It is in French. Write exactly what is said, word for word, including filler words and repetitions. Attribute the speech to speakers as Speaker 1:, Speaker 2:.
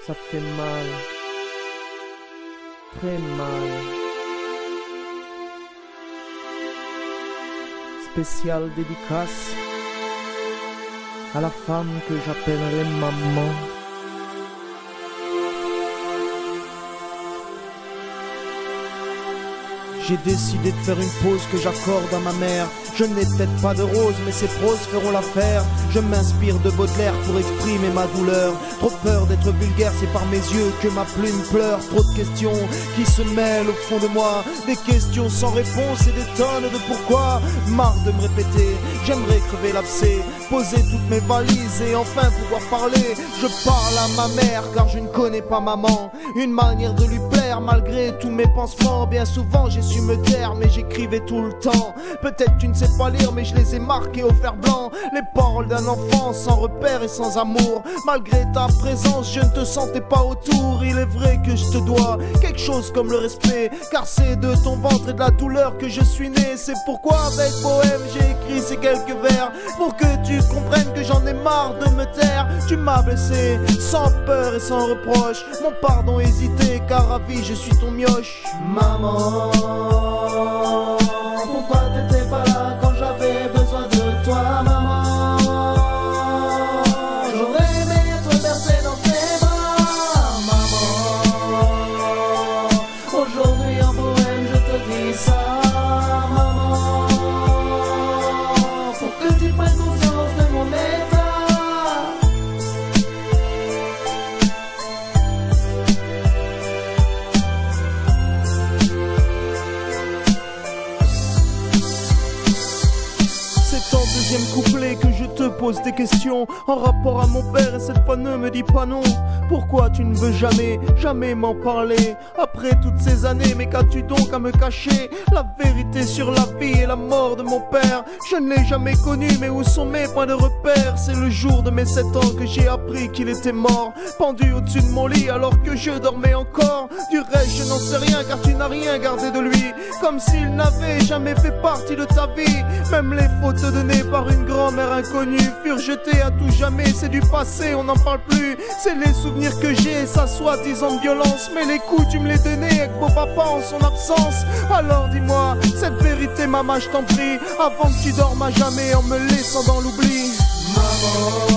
Speaker 1: Ça fait mal, très mal. Spéciale dédicace à la femme que j'appellerai maman. J'ai décidé de faire une pause que j'accorde à ma mère. Je n'ai peut-être pas de rose, mais ces proses feront l'affaire. Je m'inspire de Baudelaire pour exprimer ma douleur. Trop peur d'être vulgaire, c'est par mes yeux que ma plume pleure. Trop de questions qui se mêlent au fond de moi. Des questions sans réponse et des tonnes de pourquoi. Marre de me répéter, j'aimerais crever l'abcès, poser toutes mes valises et enfin pouvoir parler. Je parle à ma mère car je ne connais pas maman. Une manière de lui plaire malgré tous mes pansements. Bien souvent j'ai su me taire mais j'écrivais tout le temps. Peut-être tu ne sais pas lire mais je les ai marqués au fer blanc. Les paroles d'un enfant sans repère et sans amour. Malgré ta présence je ne te sentais pas autour. Il est vrai que je te dois quelque chose comme le respect, car c'est de ton ventre et de la douleur que je suis né. C'est pourquoi avec Bohème j'ai écrit ces quelques vers, pour que tu comprennes que j'en ai marre de me taire. Tu m'as blessé sans peur et sans reproche. Mon pardon hésité car à vie je suis ton mioche. Maman, pourquoi t'étais pas là quand j'avais besoin de toi, maman? J'aurais aimé être bercé dans tes bras, maman. Aujourd'hui en Bohème je te dis ça, maman, pour que tu prennes conscience de mon état. C'est en deuxième couplet que je te pose des questions en rapport à mon père et cette fois ne me dis pas non. Pourquoi tu ne veux jamais, jamais m'en parler? Après toutes ces années, mais qu'as-tu donc à me cacher? La vérité sur la vie et la mort de mon père, je ne l'ai jamais connu, mais où sont mes points de repère? C'est le jour de mes sept ans que j'ai appris qu'il était mort, pendu au-dessus de mon lit alors que je dormais encore. Du reste je n'en sais rien car tu n'as rien gardé de lui, comme s'il n'avait jamais fait partie de ta vie. Même les photos données par une grand-mère inconnue furent jetées à tout jamais, c'est du passé, on n'en parle plus. C'est les souvenirs que j'ai, sa soi-disant violence, mais les coups tu me les donnais avec beau papa en son absence. Alors dis-moi cette vérité maman je t'en prie, avant que tu dormes à jamais en me laissant dans l'oubli. Maman,